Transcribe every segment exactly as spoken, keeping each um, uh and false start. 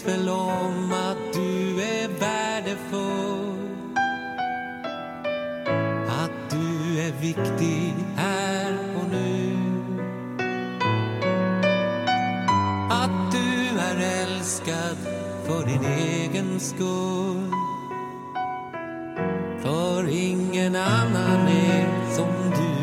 tvivel om att du är värdefull, att du är viktig här och nu, att du är älskad för din egen skull, för ingen annan är som du.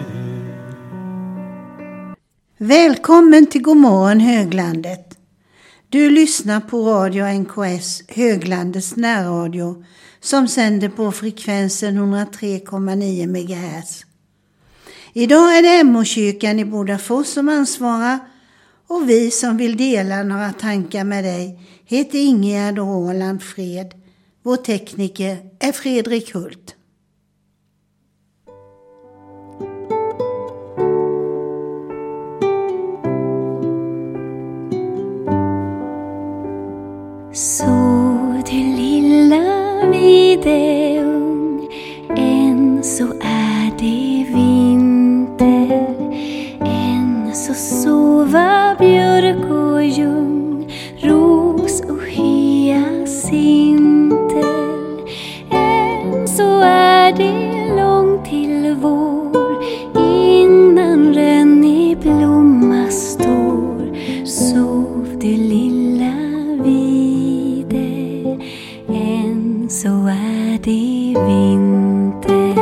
Välkommen till Godmorgon Höglandet. Du lyssnar på Radio N K S, Höglandets närradio, som sänder på frekvensen hundra tre komma nio megahertz. Idag är det M O-kyrkan i Bodafors som ansvarar, och vi som vill dela några tankar med dig heter Ingegärd och Roland Fred. Vår tekniker är Fredrik Hult. Så du lilla videung, än så är det vinter, än så sova björk och ljung, ros och hyacinter, än så är det långt till vår, innan rönn i blomma står. Sov du lilla vide, än så är det vinter.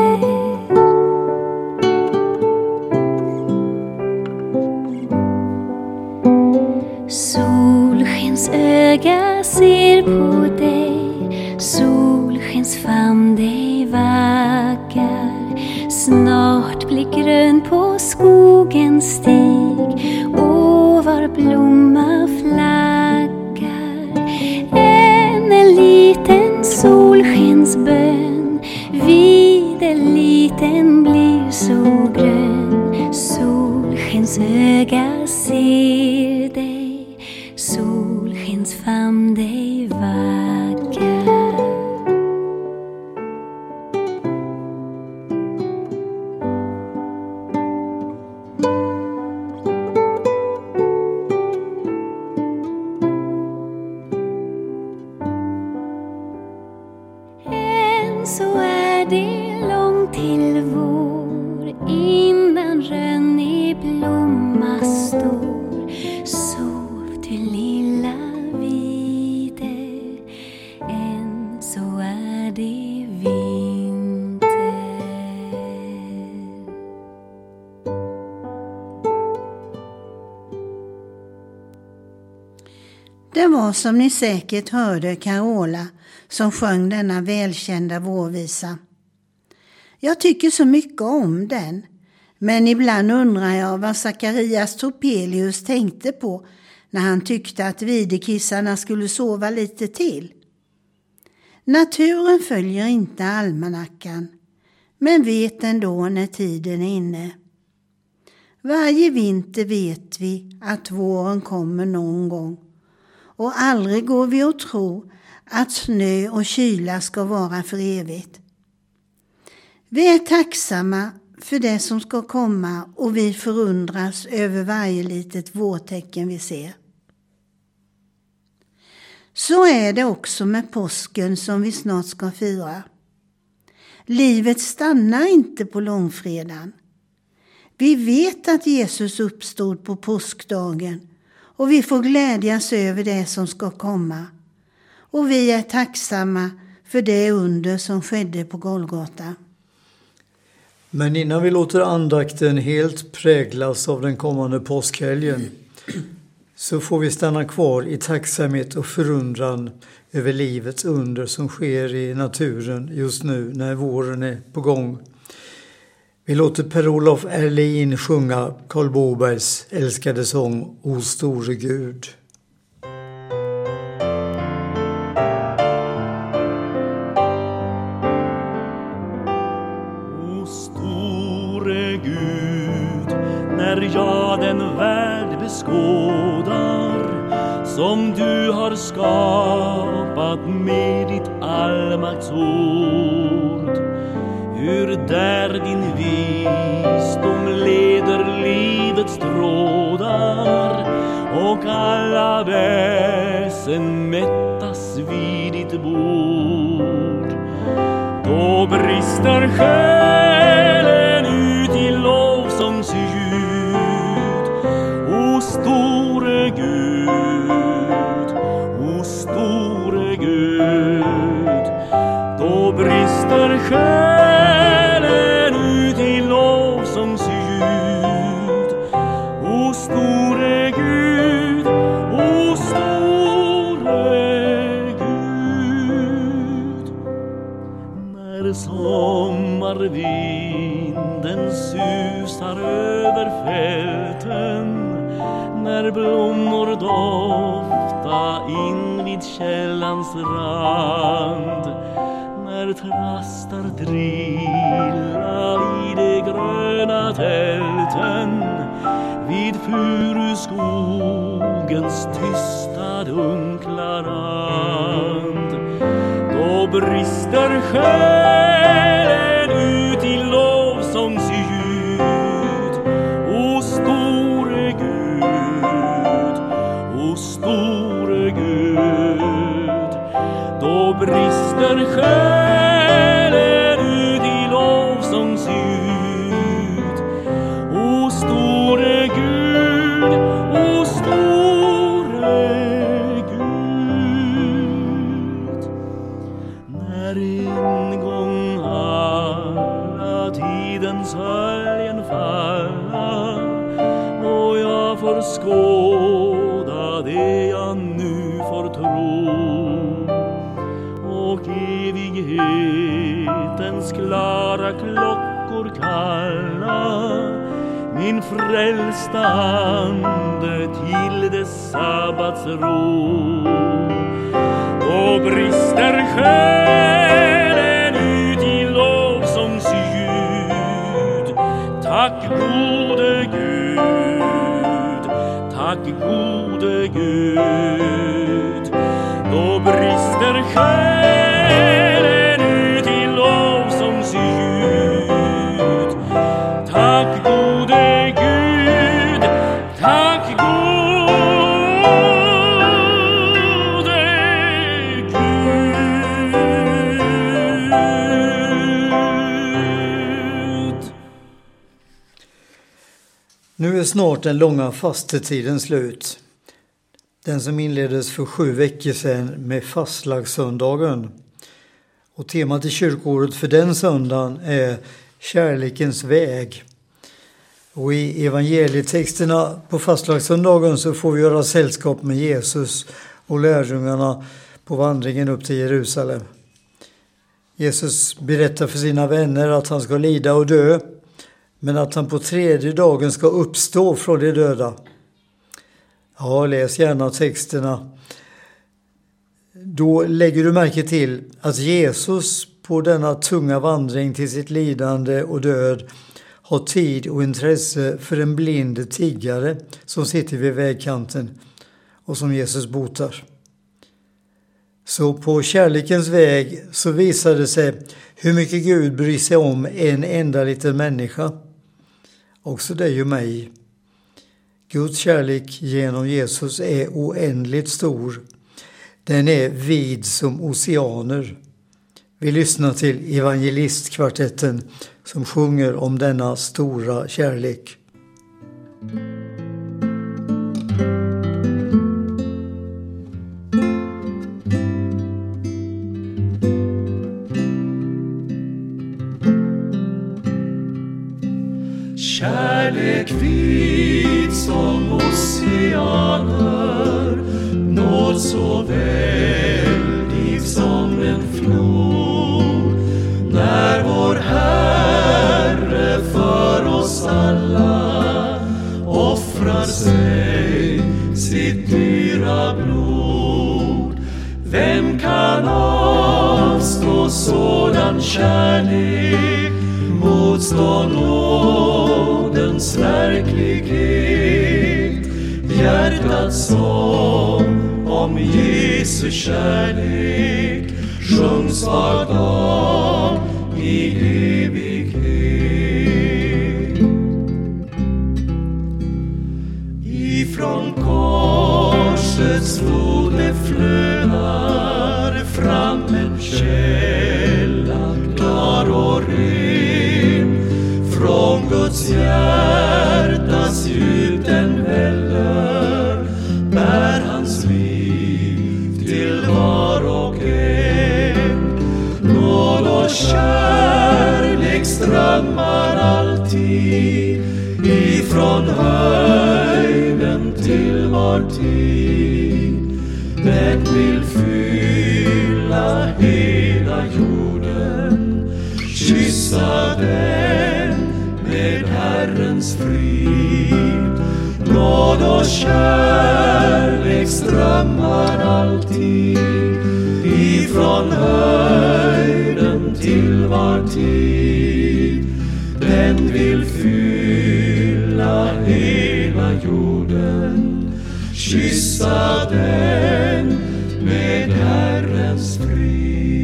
Solskens öga ser på dig, solskens famn dig vaggar. Snart blir grön på skogens stig, och var blomma flaggar. En liten solskensbön, vid en liten blir så grön. Solskens öga ser dig, solskens famn dig vaggar. Än så är det långt till vår, innan rönn i blomma står. Sov du lilla vide, än så är det vinter. Det var, som ni säkert hörde, Carola som sjöng denna välkända vårvisa. Jag tycker så mycket om den, men ibland undrar jag vad Zacharias Topelius tänkte på när han tyckte att videkissarna skulle sova lite till. Naturen följer inte almanackan, men vet ändå när tiden är inne. Varje vinter vet vi att våren kommer någon gång, och aldrig går vi att tro att snö och kyla ska vara för evigt. Vi är tacksamma för det som ska komma, och vi förundras över varje litet vårtecken vi ser. Så är det också med påsken som vi snart ska fira. Livet stannar inte på långfredagen. Vi vet att Jesus uppstod på påskdagen, och vi får glädjas över det som ska komma. Och vi är tacksamma för det under som skedde på Golgata. Men innan vi låter andakten helt präglas av den kommande påskhelgen, så får vi stanna kvar i tacksamhet och förundran över livets under som sker i naturen just nu när våren är på gång. Vi låter Per-Olof Erlin sjunga Karl Bobergs älskade sång O store Gud. O store Gud, när jag den värld beskådar som du har skapat med ditt allmaktsord, hur där din visdom leder livets trådar och alla väsen mätt brister själen ut i lovsångsljud. O store Gud, o store Gud, då brister själen ut i lovsångsljud. O store Gud, o store Gud. När sommarvinden susar över fälten, när blommor dofta in vid källans rand, när trastar drilla i de gröna tälten, vid furuskogens tysta dunkla rand, då brister själen ut i lovsångsljud. O store Gud, o store Gud, då brister själen ut i lovsångsljud. O store Gud, o store Gud. När en gång alla tidens höljen falla och jag får skåda det jag nu får tro, och evighetens klara klockor kalla min frälsta ande till dess sabbatsro, då brister själen ut i lovsångsljud. Tack gode Gud, tack gode Gud, då brister själen ut i lovsångsljud. Tack gode Gud, tack gode Gud. Nu är snart den långa fastetiden slut. Den som inleddes för sju veckor sedan med fastlagssöndagen. Och temat i kyrkoåret för den söndagen är kärlekens väg. Och i evangelietexterna på fastlagssöndagen så får vi göra sällskap med Jesus och lärjungarna på vandringen upp till Jerusalem. Jesus berättar för sina vänner att han ska lida och dö, men att han på tredje dagen ska uppstå från de döda. Ja, läs gärna texterna. Då lägger du märke till att Jesus på denna tunga vandring till sitt lidande och död har tid och intresse för en blind tiggare som sitter vid vägkanten och som Jesus botar. Så på kärlekens väg så visar det sig hur mycket Gud bryr sig om en enda liten människa. Också dig och mig. Guds kärlek genom Jesus är oändligt stor. Den är vid som oceaner. Vi lyssnar till evangelistkvartetten som sjunger om denna stora kärlek. Kärlek vid som oceaner, nåd så väldig som en flod, när vår Herre för oss alla offrar sig sitt dyra blod. Vem kan avstå sådan kärlek, motstå nådens verklighet? Hjärtats sång om Jesu kärlek sjungs var dag i evighet. Ifrån korsets flod det flödar fram en källa klar och ren. Guds hjärtas djup den väller, bär hans liv till var och en. Nåd och kärlek strömmar alltid ifrån höjden till vår tid. Den vill fylla hela jorden, kyssa den med Herrens frid. Nåd och kärlek strömmar alltid ifrån höjden till var tid. Den vill fylla hela jorden, kyssa den med Herrens frid.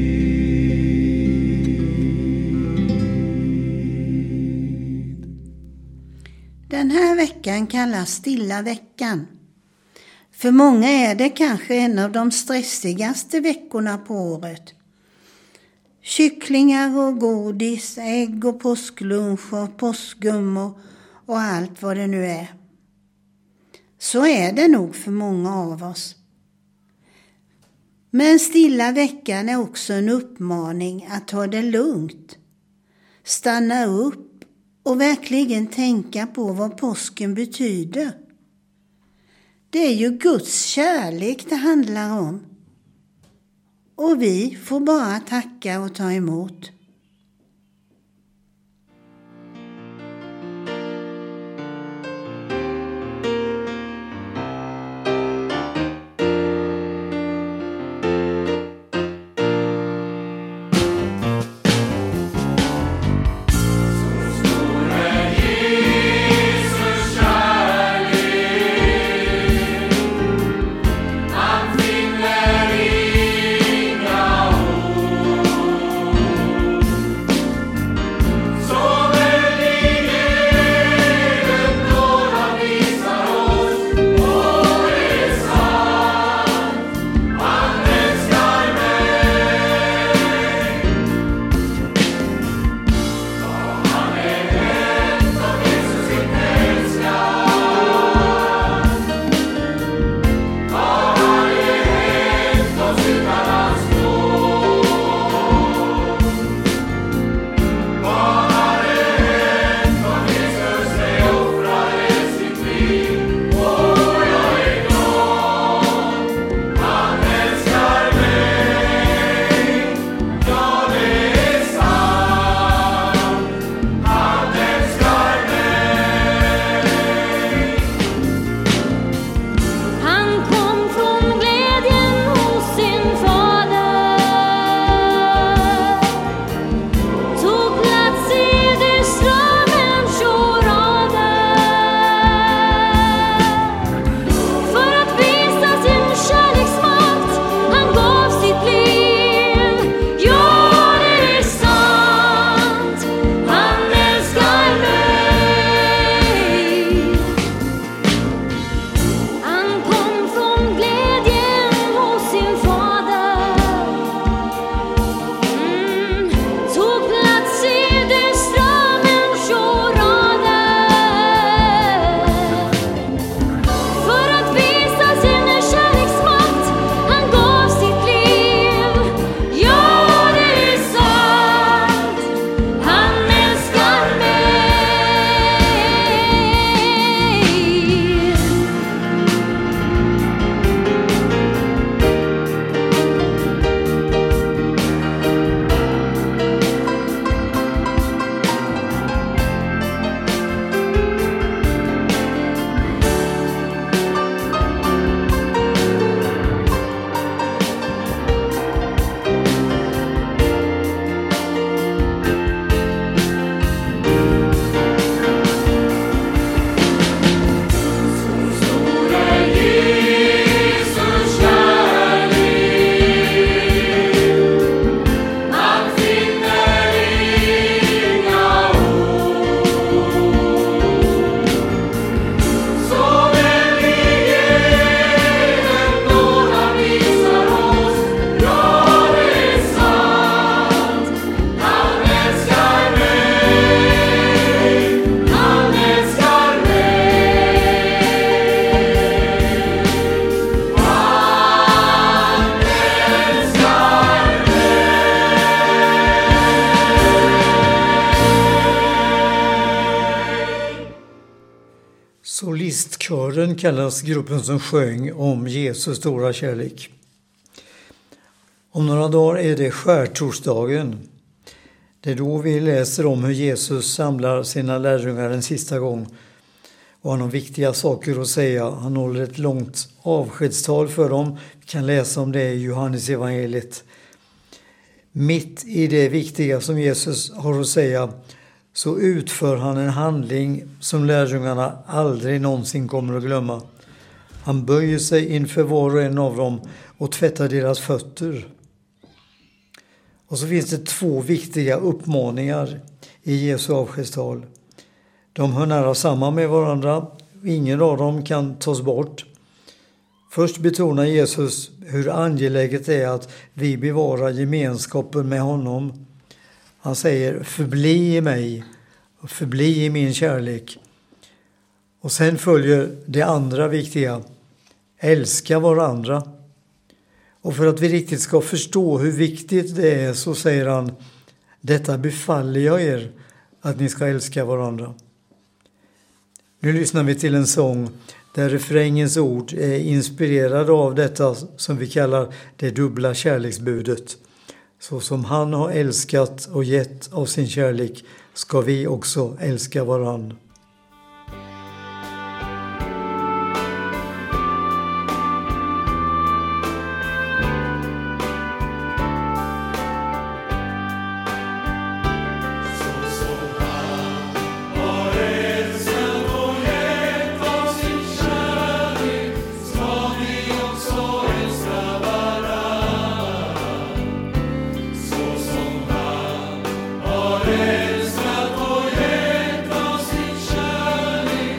Den här veckan kallas stilla veckan. För många är det kanske en av de stressigaste veckorna på året. Kycklingar och godis, ägg och påsklunch och påskgummor och allt vad det nu är. Så är det nog för många av oss. Men stilla veckan är också en uppmaning att ta det lugnt. Stanna upp och verkligen tänka på vad påsken betyder. Det är ju Guds kärlek det handlar om. Och vi får bara tacka och ta emot. Han finner inga ord. Solistkören kallas gruppen som sjöng om Jesus stora kärlek. Om några dagar är det skärtorsdagen. Det är då vi läser om hur Jesus samlar sina lärjungar en sista gång. Och han har viktiga saker att säga. Han håller ett långt avskedstal för dem. Vi kan läsa om det i Johannes evangeliet. Mitt i det viktiga som Jesus har att säga så utför han en handling som lärjungarna aldrig någonsin kommer att glömma. Han böjer sig inför var och en av dem och tvättar deras fötter. Och så finns det två viktiga uppmaningar i Jesu avskedstal. De hör nära samman med varandra. Ingen av dem kan tas bort. Först betonar Jesus hur angeläget det är att vi bevarar gemenskapen med honom. Han säger förbli i mig och förbli i min kärlek. Och sen följer det andra viktiga. Älska varandra. Och för att vi riktigt ska förstå hur viktigt det är så säger han detta befaller jag er att ni ska älska varandra. Nu lyssnar vi till en sång där refrängens ord är inspirerade av detta som vi kallar det dubbla kärleksbudet. Så som han har älskat och gett av sin kärlek ska vi också älska varandra. Älskat och gett oss sin kärlek.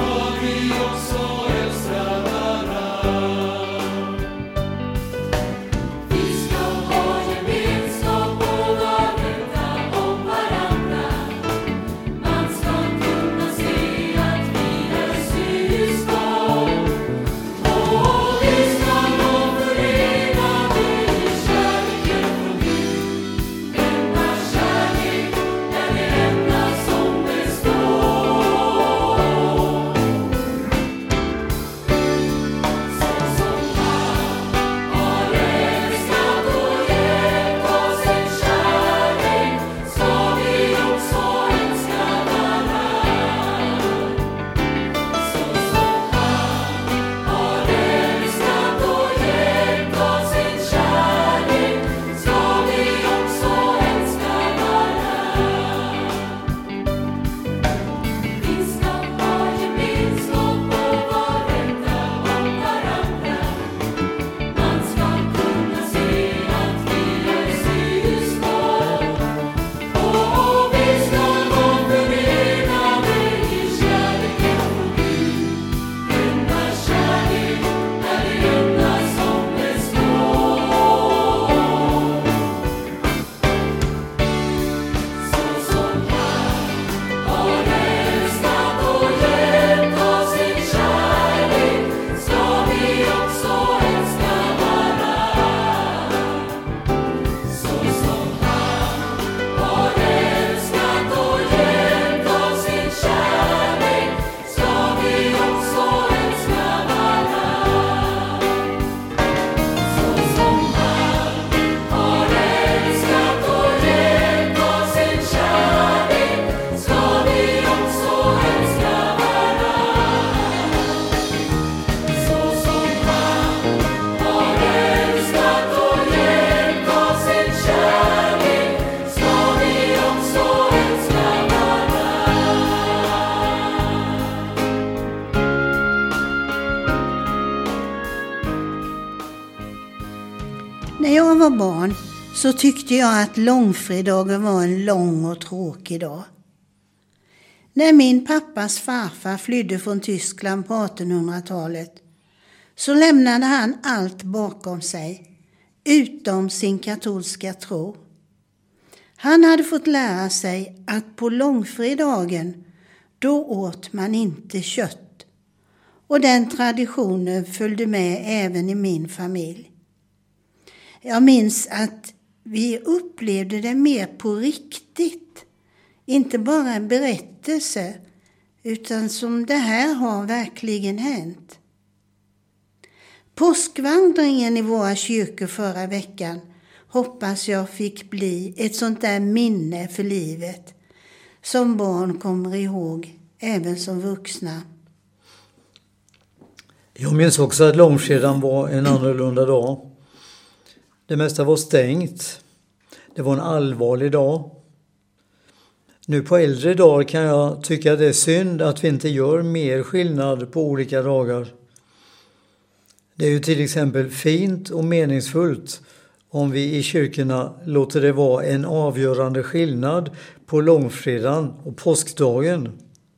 När jag var barn så tyckte jag att långfredagen var en lång och tråkig dag. När min pappas farfar flydde från Tyskland på artonhundratalet så lämnade han allt bakom sig, utom sin katolska tro. Han hade fått lära sig att på långfredagen då åt man inte kött. Och den traditionen följde med även i min familj. Jag minns att vi upplevde det mer på riktigt. Inte bara en berättelse utan som det här har verkligen hänt. Påskvandringen i våra kyrkor förra veckan hoppas jag fick bli ett sånt där minne för livet som barn kommer ihåg även som vuxna. Jag minns också att långfredagen var en annorlunda dag. Det mesta var stängt. Det var en allvarlig dag. Nu på äldre dagar kan jag tycka att det är synd att vi inte gör mer skillnad på olika dagar. Det är ju till exempel fint och meningsfullt om vi i kyrkorna låter det vara en avgörande skillnad på långfredagen och påskdagen.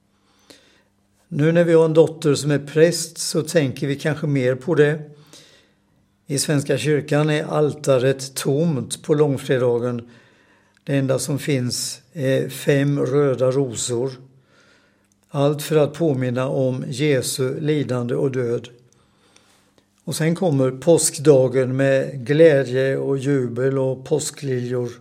Nu när vi har en dotter som är präst så tänker vi kanske mer på det. I Svenska kyrkan är altaret tomt på långfredagen. Det enda som finns är fem röda rosor. Allt för att påminna om Jesu lidande och död. Och sen kommer påskdagen med glädje och jubel och påskliljor.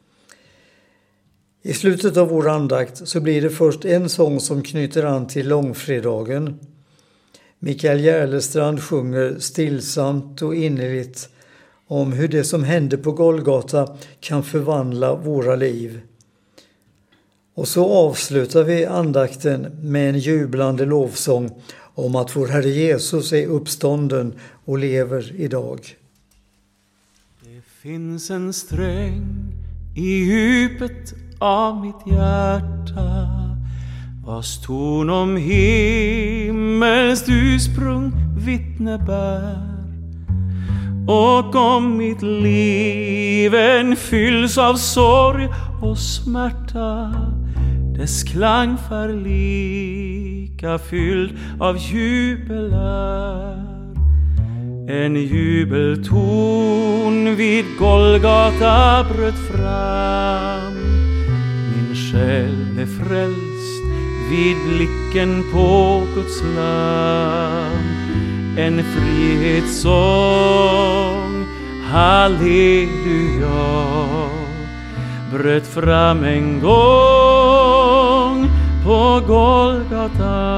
I slutet av vår andakt så blir det först en sång som knyter an till långfredagen. Mikael Järlestrand sjunger stillsamt och innerligt om hur det som hände på Golgata kan förvandla våra liv. Och så avslutar vi andakten med en jublande lovsång om att vår Herre Jesus är uppstånden och lever idag. Det finns en sträng i djupet av mitt hjärta, vars ton om himmels ursprung vittne bär. Och om mitt liv än fylls av sorg och smärta, dess klang för lika fylld av jubel är. En jubelton vid Golgata bröt fram. Min själ blev frälst vid blicken på Guds lam. En frihetssång, halleluja, bröt fram en gång på Golgata.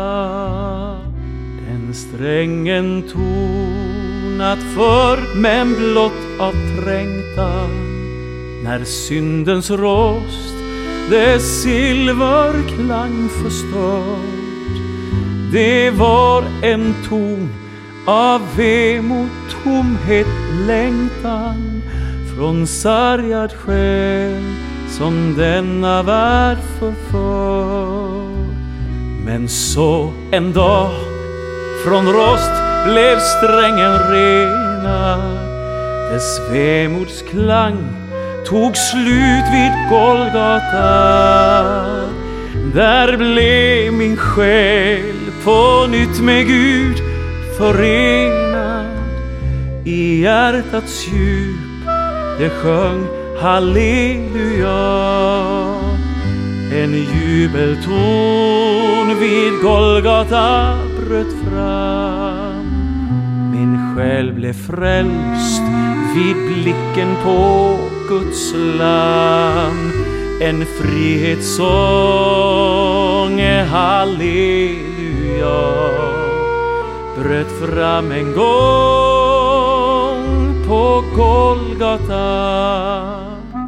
Den strängen tonat för men blott av trängtan, när syndens rost dess silverklang förstört. Det var en ton av vemod, tomhet, längtan, från sargad själ som denna värld förför. Men så en dag från rost blev strängen renad, dess vemodsklang tog slut vid Golgata. Där blev min själ på nytt med Gud förenad. I hjärtats djup det sjöng halleluja. En jubelton vid Golgata bröt fram. Min själ blev frälst vid blicken på Guds lam. En frihetssång, halleluja, bröt fram en gång på Golgata.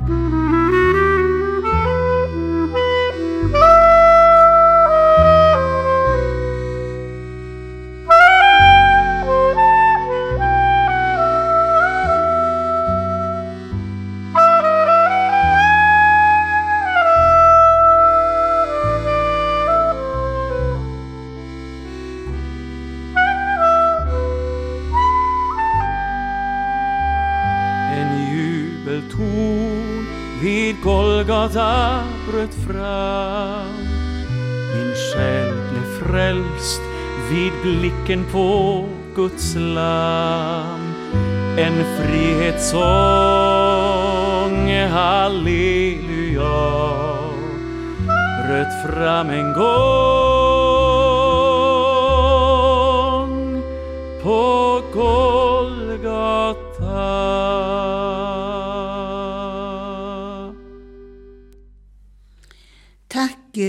Golgata bröt fram. Min själ blev frälst vid blicken på Guds lam. En frihetssång, halleluja, bröt fram en gång på Golgata.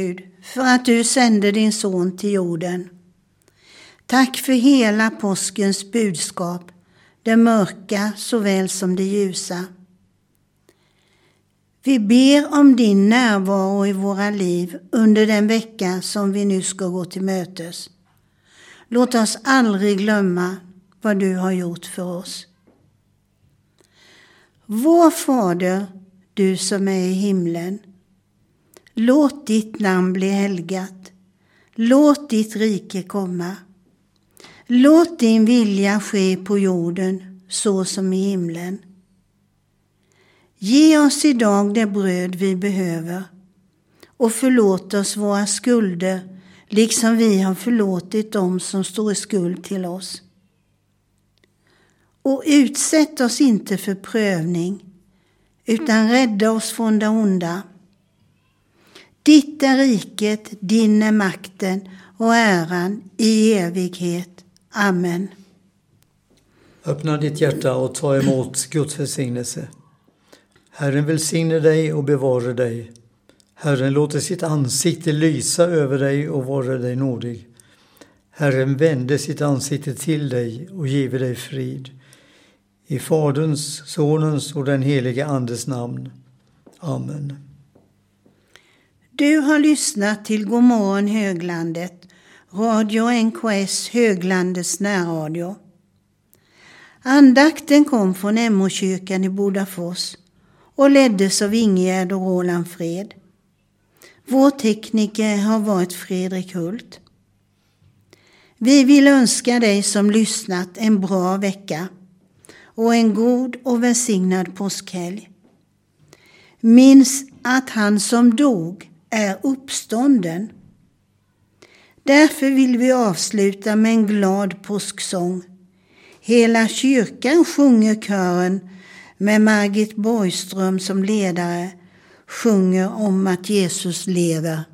Gud, för att du sände din son till jorden. Tack för hela påskens budskap, det mörka såväl som det ljusa. Vi ber om din närvaro i våra liv under den vecka som vi nu ska gå till mötes. Låt oss aldrig glömma vad du har gjort för oss. Vår Fader, du som är i himlen. Låt ditt namn bli helgat. Låt ditt rike komma. Låt din vilja ske på jorden så som i himlen. Ge oss idag det bröd vi behöver och förlåt oss våra skulder liksom vi har förlåtit dem som står i skuld till oss. Och utsätt oss inte för prövning utan rädda oss från det onda. Ditt är riket, din är makten och äran i evighet. Amen. Öppna ditt hjärta och ta emot Guds välsignelse. Herren välsigne dig och bevara dig. Herren låter sitt ansikte lysa över dig och vara dig nådig. Herren vände sitt ansikte till dig och give dig frid. I Faderns, Sonens och den helige Andes namn. Amen. Du har lyssnat till Godmorgon Höglandet, Radio N K S Höglandets närradio. Andakten kom från M O-kyrkan i Bodafors och leddes av Ingegärd och Roland Fred. Vår tekniker har varit Fredrik Hult. Vi vill önska dig som lyssnat en bra vecka och en god och välsignad påskhelg. Minns att han som dog är uppstånden. Därför vill vi avsluta med en glad påsksång. Hela kyrkan sjunger kören med Margit Borgström som ledare, sjunger om att Jesus lever.